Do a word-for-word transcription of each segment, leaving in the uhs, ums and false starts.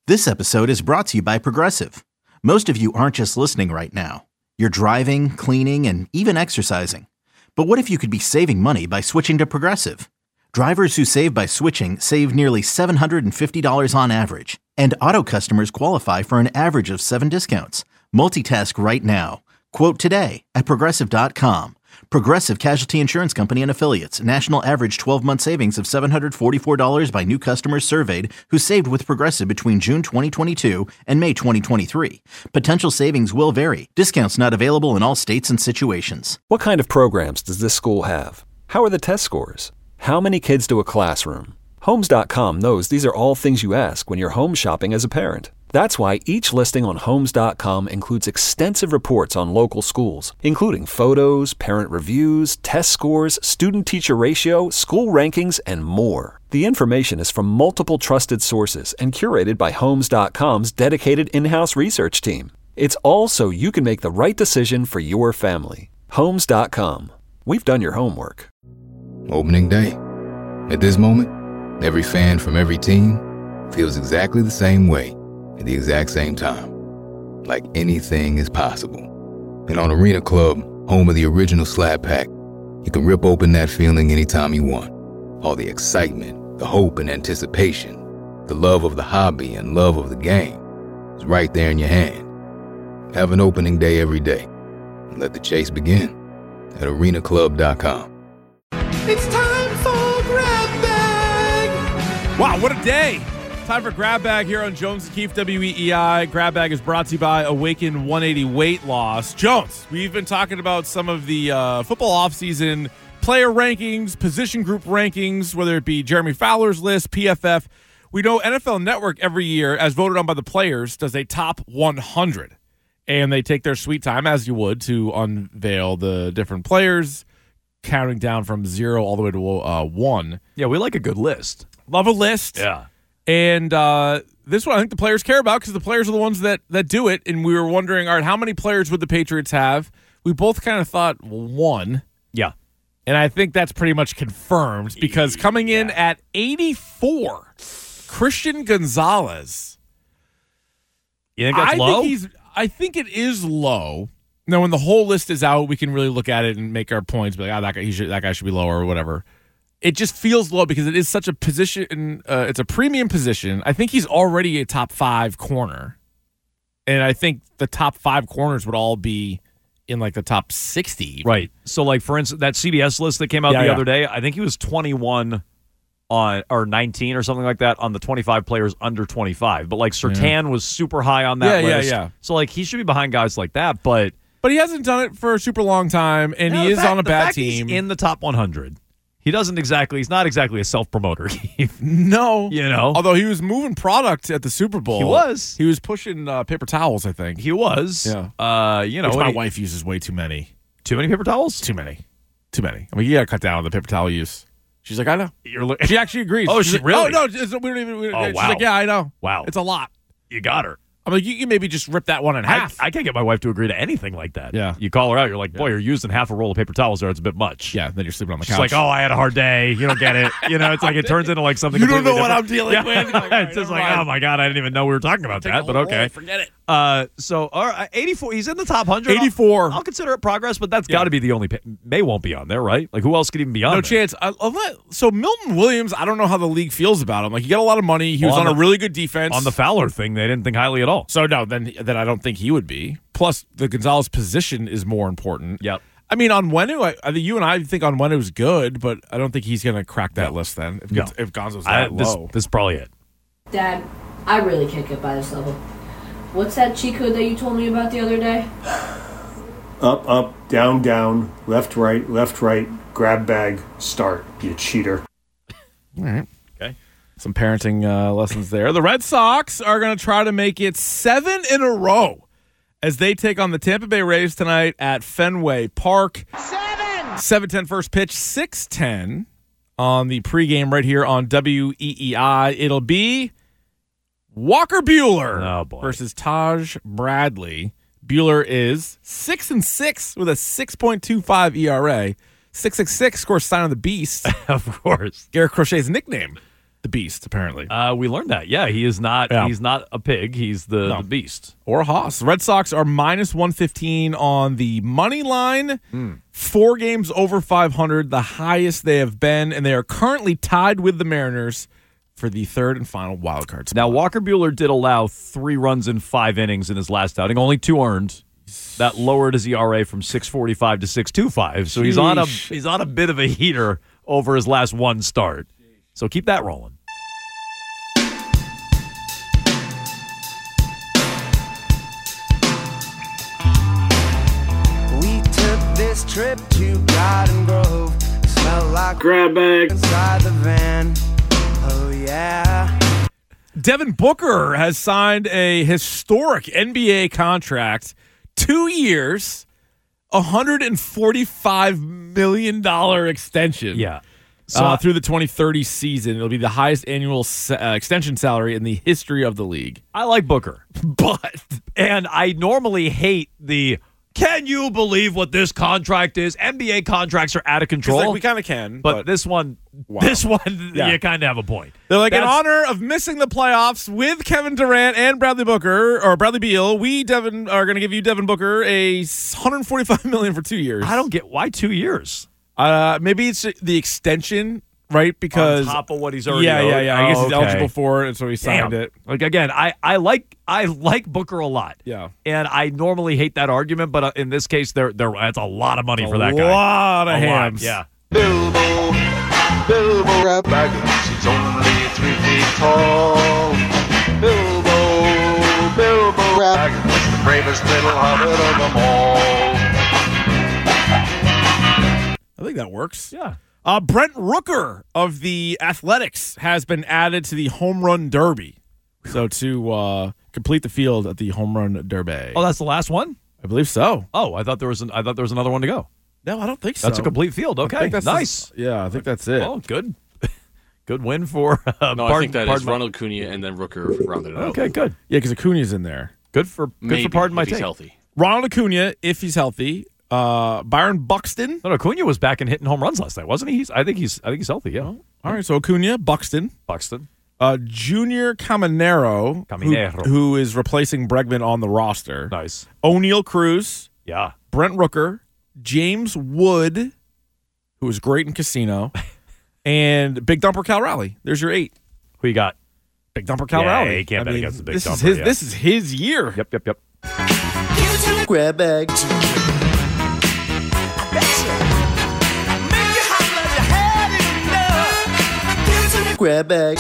This episode is brought to you by Progressive. Most of you aren't just listening right now. You're driving, cleaning, and even exercising. But what if you could be saving money by switching to Progressive? Drivers who save by switching save nearly seven hundred fifty dollars on average. And auto customers qualify for an average of seven discounts. Multitask right now. Quote today at Progressive dot com. Progressive Casualty Insurance Company and Affiliates. National average twelve-month savings of seven hundred forty-four dollars by new customers surveyed who saved with Progressive between June twenty twenty-two and May twenty twenty-three. Potential savings will vary. Discounts not available in all states and situations. What kind of programs does this school have? How are the test scores? How many kids do a classroom? Homes dot com knows these are all things you ask when you're home shopping as a parent. That's why each listing on Homes dot com includes extensive reports on local schools, including photos, parent reviews, test scores, student-teacher ratio, school rankings, and more. The information is from multiple trusted sources and curated by Homes dot com's dedicated in-house research team. It's all so you can make the right decision for your family. Homes dot com. We've done your homework. Opening day. At this moment, every fan from every team feels exactly the same way at the exact same time. Like anything is possible. And on Arena Club, home of the original Slab Pack, you can rip open that feeling anytime you want. All the excitement, the hope and anticipation, the love of the hobby and love of the game is right there in your hand. Have an opening day every day and let the chase begin at arena club dot com. It's time for Grab Bag! Wow, what a day! Time for Grab Bag here on Jones and Keefe, W E E I. Grab Bag is brought to you by Awaken one eighty Weight Loss. Jones, we've been talking about some of the uh, football offseason player rankings, position group rankings, whether it be Jeremy Fowler's list, P F F. We know N F L Network every year, as voted on by the players, does a top one hundred. And they take their sweet time, as you would, to unveil the different players, counting down from zero all the way to uh, one. Yeah, we like a good list. Love a list. Yeah. And uh, this one I think the players care about because the players are the ones that, that do it. And we were wondering, all right, how many players would the Patriots have? We both kind of thought one. Yeah. And I think that's pretty much confirmed because coming in yeah. at eighty-four, Christian Gonzalez. You think that's I low? Think he's, I think it is low. Now, when the whole list is out, we can really look at it and make our points. Be like, oh, that guy, he should, that guy should be lower or whatever. It just feels low because it is such a position. Uh, it's a premium position. I think he's already a top five corner. And I think the top five corners would all be in like the top sixty. Right. So like, for instance, that C B S list that came out yeah, the yeah. other day, I think he was twenty-one on or nineteen or something like that on the twenty-five players under twenty-five. But like Surtain yeah. was super high on that yeah, list. Yeah, yeah. So like he should be behind guys like that. But but he hasn't done it for a super long time, and yeah, he is fact, on a the bad fact team. He's in the top one hundred. He doesn't exactly, he's not exactly a self-promoter. No. You know? Although he was moving product at the Super Bowl. He was. He was pushing uh, paper towels, I think. He was. Yeah. Uh, you know. Which my he, wife uses way too many. Too many paper towels? Too many. Too many. I mean, you got to cut down on the paper towel use. She's like, I know. You're li- she actually agrees. Oh, She's she like, really? Oh, no. It's, we don't even. We don't, oh, she's wow. like, yeah, I know. Wow. It's a lot. You got her. I'm like, you can maybe just rip that one in half. I, I can't get my wife to agree to anything like that. Yeah. You call her out, you're like, boy, yeah. you're using half a roll of paper towels there. It's a bit much. Yeah, then you're sleeping on the She's couch. like, oh, I had a hard day. You don't get it. You know, it's like it turns into like something You don't know different. what I'm dealing yeah. with. Like, right, it's just like, mind. oh, my God, I didn't even know we were talking about that, but okay. Roll, forget it. Uh, so, all right, eighty-four. He's in the top one hundred. eighty-four. I'll, I'll consider it progress, but that's yeah. got to be the only. May won't be on there, right? Like, who else could even be on No there? chance. I, I'll let, so, Milton Williams, I don't know how the league feels about him. Like, he got a lot of money. He well, was on, on on the, a really good defense. On the Fowler thing, they didn't think highly at all. So, no, then, then I don't think he would be. Plus, the Gonzalez position is more important. Yep. I mean, Onwenu, I, I think you and I think Onwenu's good, but I don't think he's going to crack that no. list then if, no. if Gonzo's that I, this, low. This is probably it. Dad, I really can't get by this level. What's that cheat code that you told me about the other day? Up, up, down, down, left, right, left, right, grab bag, start, you cheater. All right. Okay. Some parenting uh, lessons there. The Red Sox are going to try to make it seven in a row as they take on the Tampa Bay Rays tonight at Fenway Park. Seven! seven ten first pitch, six ten on the pregame right here on W E E I. It'll be Walker Buehler oh, boy. versus Taj Bradley. Buehler is six and six with a six point two five E R A. six six six, of course, sign of the beast. Of course. Garrett Crochet's nickname. the beast, apparently. Uh, we learned that. Yeah, he is not. Yeah. He's not a pig. He's the, No. the beast. Or Haas. Red Sox are minus one fifteen on the money line. Mm. Four games over five hundred, the highest they have been, and they are currently tied with the Mariners for the third and final wild card spot. Now, Walker Buehler did allow three runs in five innings in his last outing, only two earned. That lowered his E R A from six forty-five to six twenty-five. So he's on a Sheesh. he's on a bit of a heater over his last one start. So keep that rolling. We took this trip to Garden Grove. Smell like Grab bag. inside the van. Oh yeah. Devin Booker has signed a historic N B A contract, two years, one hundred forty-five million dollars extension. Yeah. So uh, through the twenty thirty season, it'll be the highest annual sa- uh, extension salary in the history of the league. I like Booker. But And I normally hate the, can you believe what this contract is? N B A contracts are out of control. like, we kind of can, but, but, this one, Wow. this one, Yeah. you kind of have a point. they're like, in That's- honor of missing the playoffs with Kevin Durant and Bradley Booker or Bradley Beal, we Devin are going to give you Devin Booker a one hundred forty-five million dollars for two years. I don't get why two years Uh, maybe it's the extension, right? Because on top of what he's already yeah, yeah, owed? yeah. I guess Oh, he's okay. eligible for it, and so he signed Damn. it. Like again, I, I like I like Booker a lot. Yeah. And I normally hate that argument, but uh, in this case, there there that's a lot of money for that a guy. lot of A hams. yeah. Bilbo, Bilbo Baggins, he's only three feet tall. Bilbo, Bilbo Baggins, the bravest little hobbit of them all. I think that works. Yeah. Uh, Brent Rooker of the Athletics has been added to the Home Run Derby. So to uh, complete the field at the Home Run Derby. Oh, that's the last one? I believe so. Oh, I thought there was an, I thought there was another one to go. No, I don't think so. That's a complete field. I Okay. think that's Nice. the- yeah, I think that's it. Oh, good. Good win for uh, No, pardon, I think that is pardon my- Ronald Acuna and then Rooker rounded it out. Okay, good. Yeah, because Acuna's in there. Good for good Maybe, for pardon my if he's take. healthy. Ronald Acuna, if he's healthy. Uh, Byron Buxton. No, no, Acuna was back and hitting home runs last night, wasn't he? He's, I think he's I think he's healthy. Yeah. All right, so Acuna, Buxton. Buxton. Uh, Junior Caminero, Caminero. Who, who is replacing Bregman on the roster. Nice. O'Neal Cruz, Yeah. Brent Rooker, James Wood, who was great in Casino, and Big Dumper Cal Raleigh. There's your eight. Who you got? Big Dumper Cal Yeah, Raleigh. you can't I bet mean, against the Big this Dumper, Is his, yeah. This is his year. Yep, yep, yep. Grab bag. Grab bag.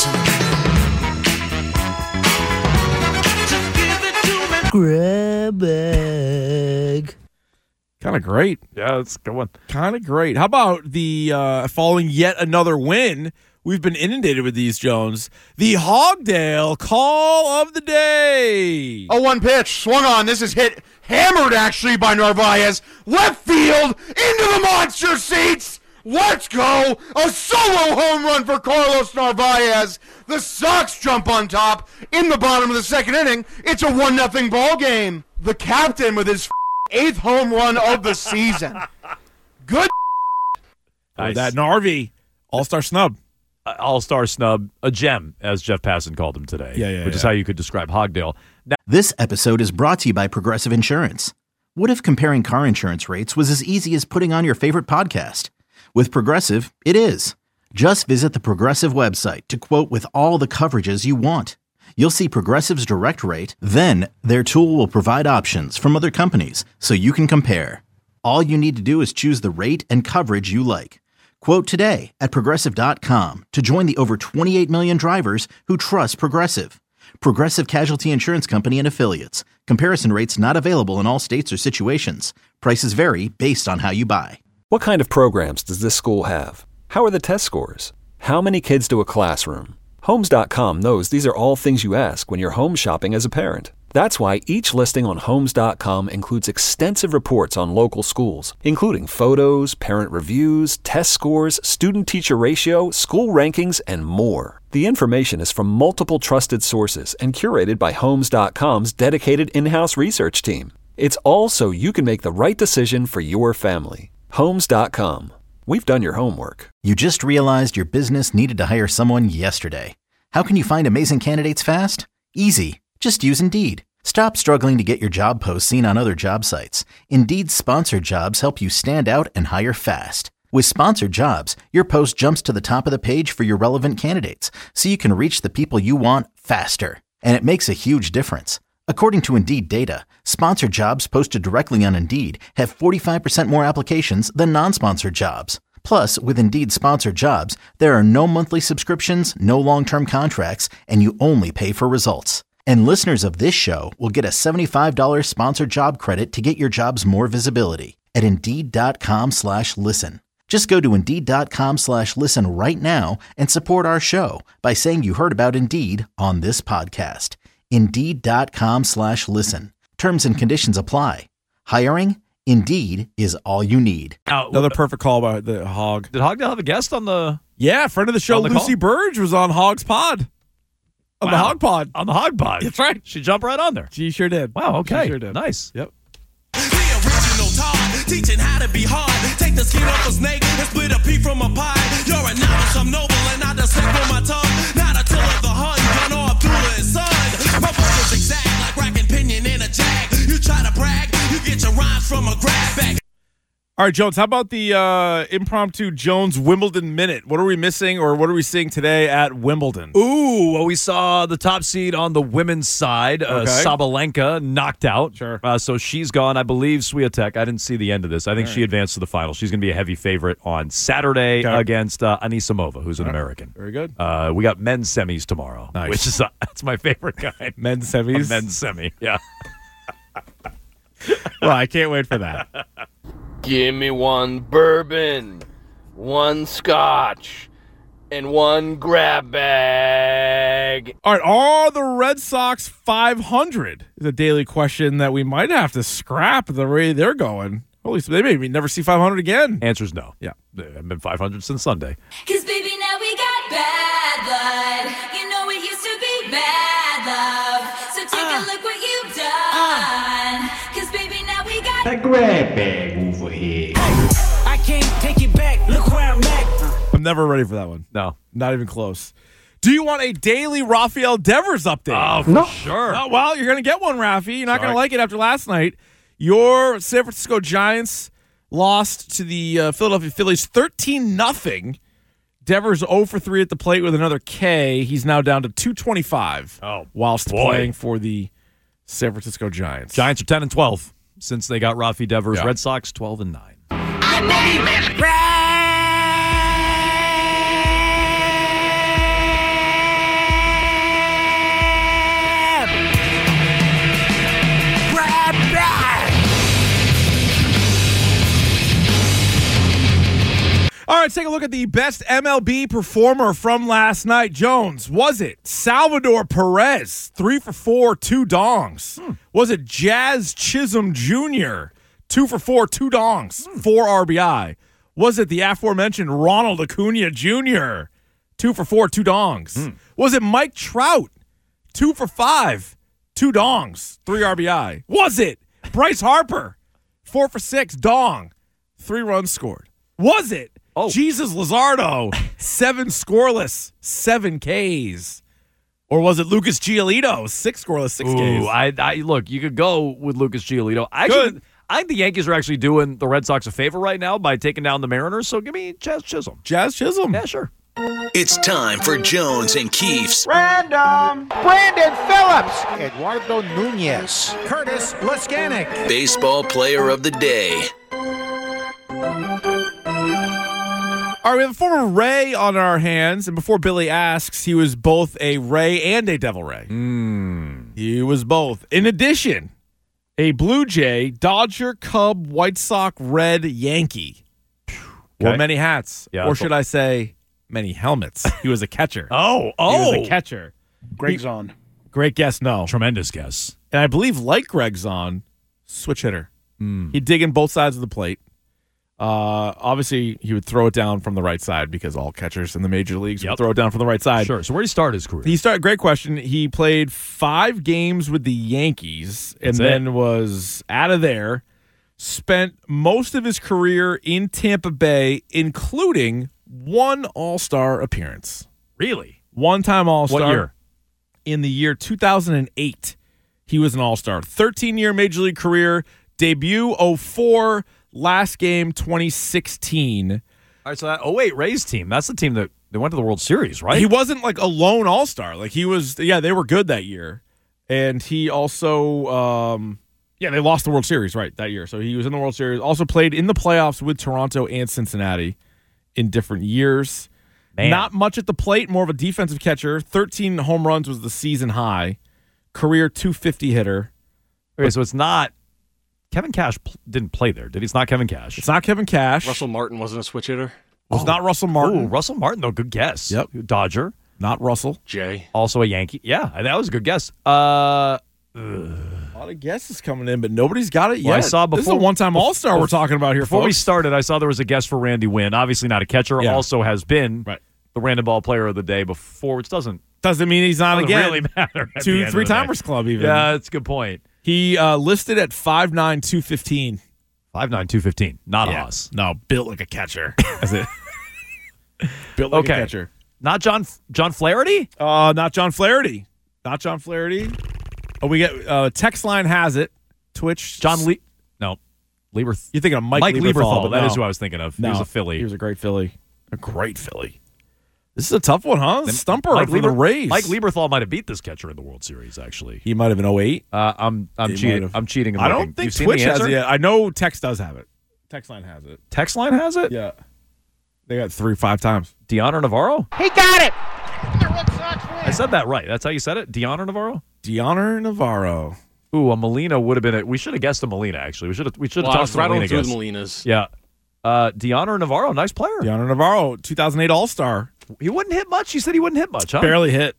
Grab bag. Kind of great. Yeah, that's a good one. Kind of great. How about the uh, following yet another win? We've been inundated with these, Jones. The Hogdale call of the day. Oh, one pitch. Swung on. This is hit. Hammered, actually, by Narvaez. Left field. Into the monster seats. Let's go. A solo home run for Carlos Narvaez. The Sox jump on top in the bottom of the second inning. It's a one nothing ball game. The captain with his eighth home run of the season. Good. Nice. That Narvi all-star snub. Uh, all-star snub, a gem, as Jeff Passan called him today. Yeah, yeah, Which is yeah. how you could describe Hogdale. Now, This episode is brought to you by Progressive Insurance. What if comparing car insurance rates was as easy as putting on your favorite podcast? With Progressive, it is. Just visit the Progressive website to quote with all the coverages you want. You'll see Progressive's direct rate, then their tool will provide options from other companies so you can compare. All you need to do is choose the rate and coverage you like. Quote today at Progressive dot com to join the over twenty-eight million drivers who trust Progressive. Progressive Casualty Insurance Company and Affiliates. Comparison rates not available in all states or situations. Prices vary based on how you buy. What kind of programs does this school have? How are the test scores? How many kids do a classroom? Homes dot com knows these are all things you ask when you're home shopping as a parent. That's why each listing on Homes dot com includes extensive reports on local schools, including photos, parent reviews, test scores, student-teacher ratio, school rankings, and more. The information is from multiple trusted sources and curated by Homes dot com's dedicated in-house research team. It's all so you can make the right decision for your family. Homes dot com. We've done your homework. You just realized your business needed to hire someone yesterday. How can you find amazing candidates fast? Easy. Just use Indeed. Stop struggling to get your job posts seen on other job sites. Indeed's sponsored jobs help you stand out and hire fast. With sponsored jobs, your post jumps to the top of the page for your relevant candidates, so you can reach the people you want faster. And it makes a huge difference. According to Indeed data, sponsored jobs posted directly on Indeed have forty-five percent more applications than non-sponsored jobs. Plus, with Indeed sponsored jobs, there are no monthly subscriptions, no long-term contracts, and you only pay for results. And listeners of this show will get a seventy-five dollars sponsored job credit to get your jobs more visibility at Indeed.com slash listen. Just go to Indeed.com slash listen right now and support our show by saying you heard about Indeed on this podcast. Indeed.com slash listen. Terms and conditions apply. Hiring? Indeed is all you need. Uh, Another perfect call by the Hog. Did Hogdale have a guest on the... Yeah, friend of the show, the Lucy call? Burge, was on Hog's Pod. On Wow. the Hog Pod. On the Hog Pod. That's right. She jumped right on there. She sure did. Wow, okay. She sure did. Nice. Yep. The original Todd, teaching how to be hard. Take the skin off a snake and split a pea from a pie. You're a novice, I'm noble, and I just slip on my tongue. Not a till of the Hun, Gun or Abdullah and son. My vocals exact like racking pinion in a jag. You try to brag, you get your rhymes from a grab bag. All right, Jones, how about the uh, impromptu Jones Wimbledon Minute? What are we missing or what are we seeing today at Wimbledon? Ooh, well, we saw the top seed on the women's side, uh, Okay. Sabalenka, knocked out. Sure. Uh, so she's gone. I believe Swiatek. I didn't see the end of this. I think All she right. advanced to the final. She's going to be a heavy favorite on Saturday Okay. against uh, Anisimova, who's an All right. American. Very good. Uh, we got men's semis tomorrow, Nice. which is uh, that's my favorite kind. Men's semis? A men's semi, yeah. Well, I can't wait for that. Give me one bourbon, one scotch, and one grab bag. All right, are the Red Sox five hundred? Is a daily question that we might have to scrap the way they're going. Holy, they may never see five hundred again. Answer's no. Yeah. I've been five hundred since Sunday. Cause baby, now we got bad blood. You know it used to be bad love. So take Uh. a look what you've done. Cause baby, now we got That grab bag over here. I can't take it back, look where I'm at. I'm never ready for that one. No. Not even close. Do you want a daily Rafael Devers update? Oh, for No. sure. Oh, well, you're going to get one, Rafi. You're not going Sorry. to like it after last night. Your San Francisco Giants lost to the uh, Philadelphia Phillies thirteen nothing. Devers zero for three at the plate with another K. He's now down to two twenty-five. Oh, whilst boy. playing for the San Francisco Giants. Giants are ten and twelve since they got Rafi Devers. Yeah. Red Sox twelve and nine. My name is Grab. Grab bag. All right, let's take a look at the best M L B performer from last night. Jones, was it Salvador Perez, three for four, two dongs? Hmm. Was it Jazz Chisholm Junior, two for four, two dongs, four R B I? Was it the aforementioned Ronald Acuna Junior, two for four, two dongs? Hmm. Was it Mike Trout, two for five, two dongs, three R B I? Was it Bryce Harper, four for six, dong, three runs scored? Was it Oh. Jesus Luzardo, seven scoreless, seven Ks? Or was it Lucas Giolito, six scoreless, six Ks? Ooh, I, I look, you could go with Lucas Giolito. I actually, Good. I think the Yankees are actually doing the Red Sox a favor right now by taking down the Mariners. So give me Jazz Chisholm. Jazz Chisholm. Yeah, sure. It's time for Jones and Keefe's Random. Brandon Phillips. Eduardo Nunez. Curtis Laskanik. Baseball Player of the Day. All right, we have a former Ray on our hands, and before Billy asks, he was both a Ray and a Devil Ray. Mm. He was both. In addition, a Blue Jay, Dodger, Cub, White Sox, Red, Yankee. Wore Okay. many hats. Yeah, or that's should I say, many helmets. He was a catcher. Oh, He oh. was a catcher. Greg's on. Great guess, no. Tremendous guess. And I believe, like Greg's on, switch hitter. Mm. He'd dig in both sides of the plate. Uh, obviously, he would throw it down from the right side because all catchers in the major leagues Yep. would throw it down from the right side. Sure. So where did he start his career? He started. Great question. He played five games with the Yankees and That's it. then was out of there. spent most of his career in Tampa Bay, including one All-Star appearance. Really? One-time All-Star. What year? In the year two thousand eight, he was an All-Star. thirteen-year Major League career, debut oh four, last game twenty sixteen. All right, so that oh eight Rays team, that's the team that they went to the World Series, right? He wasn't like a lone All-Star. Like he was, yeah, they were good that year. And he also, um, yeah, they lost the World Series, right, that year. So he was in the World Series. Also played in the playoffs with Toronto and Cincinnati in different years. Man. Not much at the plate, more of a defensive catcher. thirteen home runs was the season high. Career two fifty hitter. Okay, so it's not Kevin Cash pl- didn't play there, did he? It's not Kevin Cash. It's not Kevin Cash. Russell Martin wasn't a switch hitter. It's oh. not Russell Martin. Ooh, Russell Martin, though, good guess. Yep. Dodger. Not Russell. Jay. Also a Yankee. Yeah, that was a good guess. Uh, a lot of guesses coming in, but nobody's got it yet. Well, I saw before, this is a one-time All-Star we're talking about here, Before folks. we started, I saw there was a guess for Randy Wynn. Obviously not a catcher. Yeah. Also has been right. the Random Ball Player of the Day before, which doesn't doesn't mean he's not doesn't again. really matter. Two three timers club even. Yeah, that's a good point. He uh, listed at five nine, two fifteen. five nine, two fifteen. Not yeah. Haas. No, built like a catcher. That's it. Built like okay. a catcher. Not John John Flaherty? Uh, not John Flaherty. Not John Flaherty. Oh, we get uh, text line has it. Twitch. John Lee. No. Lieber. You're thinking of Mike, Mike Lieberthal. Lieberthal. But That no. is who I was thinking of. No, he was a Philly. He was a great Philly. A great Philly. This is a tough one, huh? Stumper Mike for Lieber, the Rays. Mike Lieberthal might have beat this catcher in the World Series, actually. He might have been oh eight. Uh, I'm I'm He cheating. might have. I'm cheating. And I looking. don't think You've seen Twitch the has answer? it yet. I know Text does have it. Text line has it. Text line has it? Yeah. They got three, five times. Deoner Navarro? He got it! I said that right. That's how you said it? Deoner Navarro? Deoner Navarro. Ooh, a Molina would have been it. We should have guessed a Molina, actually. We should have we should have Well, I was tossed a Molina rattling through guess. the Molinas. Yeah. Uh, Deoner Navarro, nice player. Deoner Navarro, two thousand eight All-Star. He wouldn't hit much. He said he wouldn't hit much, huh? Barely hit.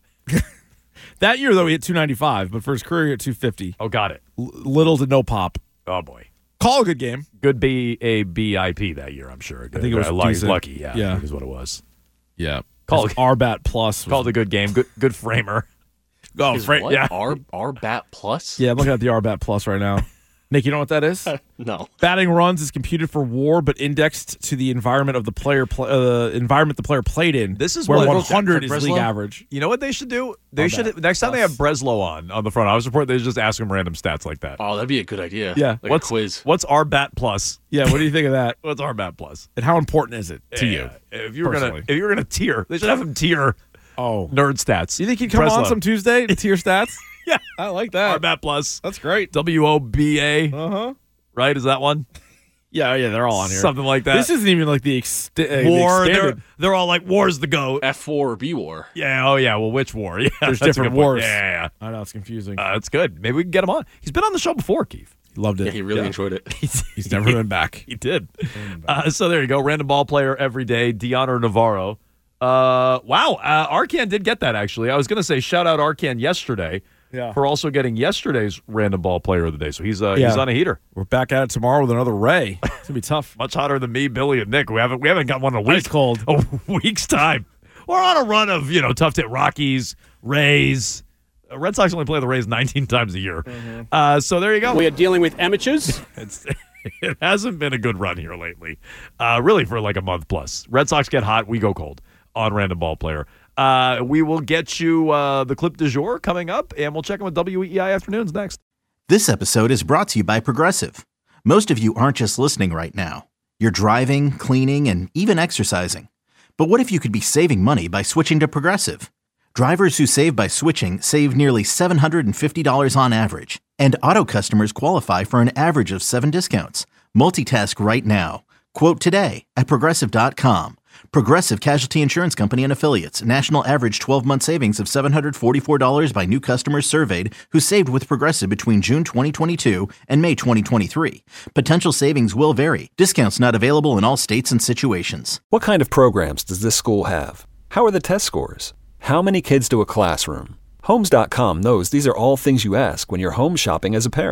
That year, though, he hit two ninety-five, but for his career, he hit two fifty. Oh, got it. L- little to no pop. Oh, boy. Call a good game. Good B A B I P that year, I'm sure. I think it was uh, lucky, decent. lucky. Yeah, Yeah. I think is what it was. Yeah. Called R B A T plus. Was, Called a good game. Good good framer. oh, Is fra- what? yeah. R R Bat Plus? Yeah, I'm looking at the R B A T plus right now. Nick, you know what that is? No. Batting runs is computed for WAR, but indexed to the environment of the player, pl- uh, environment the player played in. This is where what- one hundred is Breslow? league average. You know what they should do? They All should that. next time they have Plus. Breslow on on the front office report. They should just ask him random stats like that. Oh, that'd be a good idea. Yeah. Like what's a quiz. What's R B A T plus? Yeah, what do you think of that? What's R B A T plus? And how important is it to Yeah, you? If you were gonna personally? if you were gonna tier, they should have him tier Oh, nerd stats. you think he'd come on Breslow. some Tuesday to tier stats? Yeah. I like R that. B A T plus. That's great. W O B A. Uh huh. Right? Is that one? Yeah, yeah, they're all on here. Something like that. This isn't even like the, exte- uh, War. the They're, expanded. they're all like war's the goat. F four or B War? Yeah. Oh yeah. Well, which war? Yeah. There's that's a different good point. wars. Yeah. yeah, I know it's confusing. yeah. Uh, that's good. Maybe we can get him on. He's been on the show before, Keith. He loved it. Yeah, he really Yeah. enjoyed it. He's never been back. He did. Uh, so there you go. Random ball player every day. Deoner Navarro. Uh, wow. Uh, Arcan did get that, actually. I was going to say shout out Arcan yesterday Yeah. for also getting yesterday's random ball player of the day. So he's uh, Yeah. he's on a heater. We're back at it tomorrow with another Ray. It's gonna be tough. Much hotter than me, Billy, and Nick. We haven't we haven't got one in a week. Ice cold. A week's time. We're on a run of, you know, tough to hit Rockies, Rays. Uh, Red Sox only play the Rays nineteen times a year. Mm-hmm. Uh, so there you go. We are dealing with amateurs. It's, it hasn't been a good run here lately, uh, really for like a month plus. Red Sox get hot, we go cold on Random Ball Player. Uh, we will get you uh, the clip du jour coming up, and we'll check in with W E I Afternoons next. This episode is brought to you by Progressive. Most of you aren't just listening right now. You're driving, cleaning, and even exercising. But what if you could be saving money by switching to Progressive? Drivers who save by switching save nearly seven hundred fifty dollars on average. And auto customers qualify for an average of seven discounts. Multitask right now. Quote today at Progressive dot com. Progressive Casualty Insurance Company and Affiliates. National average twelve-month savings of seven hundred forty-four dollars by new customers surveyed who saved with Progressive between June twenty twenty-two and May twenty twenty-three. Potential savings will vary. Discounts not available in all states and situations. What kind of programs does this school have? How are the test scores? How many kids do a classroom? Homes dot com knows these are all things you ask when you're home shopping as a parent.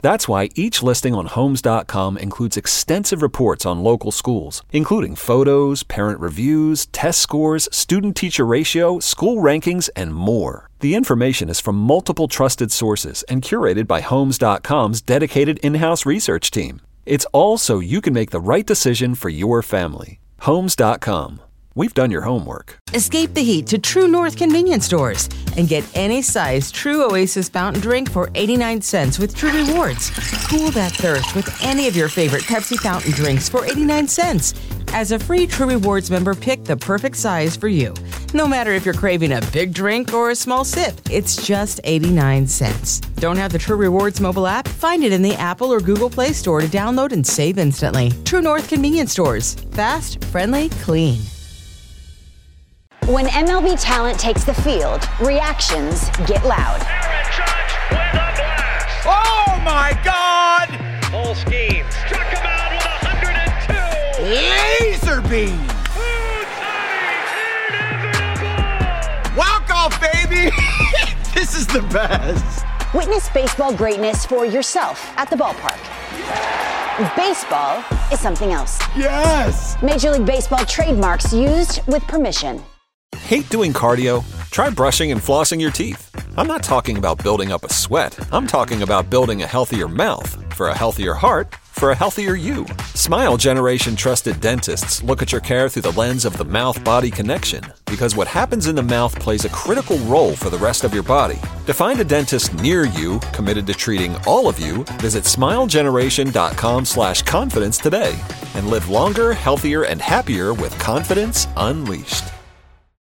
That's why each listing on Homes dot com includes extensive reports on local schools, including photos, parent reviews, test scores, student-teacher ratio, school rankings, and more. The information is from multiple trusted sources and curated by Homes dot com's dedicated in-house research team. It's all so you can make the right decision for your family. Homes dot com. We've done your homework. Escape the heat to True North convenience stores and get any size True Oasis fountain drink for eighty-nine cents with True Rewards. Cool that thirst with any of your favorite Pepsi fountain drinks for eighty-nine cents. As a free True Rewards member, pick the perfect size for you. No matter if you're craving a big drink or a small sip, it's just eighty-nine cents. Don't have the True Rewards mobile app? Find it in the Apple or Google Play Store to download and save instantly. True North convenience stores. Fast, friendly, clean. When M L B talent takes the field, reactions get loud. Aaron Judge with a blast. Oh my God! Full scheme. Struck him out with one hundred two. Laser beam. Walk off, baby. This is the best. Witness baseball greatness for yourself at the ballpark. Baseball is something else. Yes. Major League Baseball trademarks used with permission. Hate doing cardio? Try brushing and flossing your teeth. I'm not talking about building up a sweat. I'm talking about building a healthier mouth. For a healthier heart, for a healthier you. Smile Generation trusted dentists look at your care through the lens of the mouth-body connection, because what happens in the mouth plays a critical role for the rest of your body. To find a dentist near you committed to treating all of you, visit smilegeneration.com slash confidence today and live longer, healthier, and happier with confidence unleashed.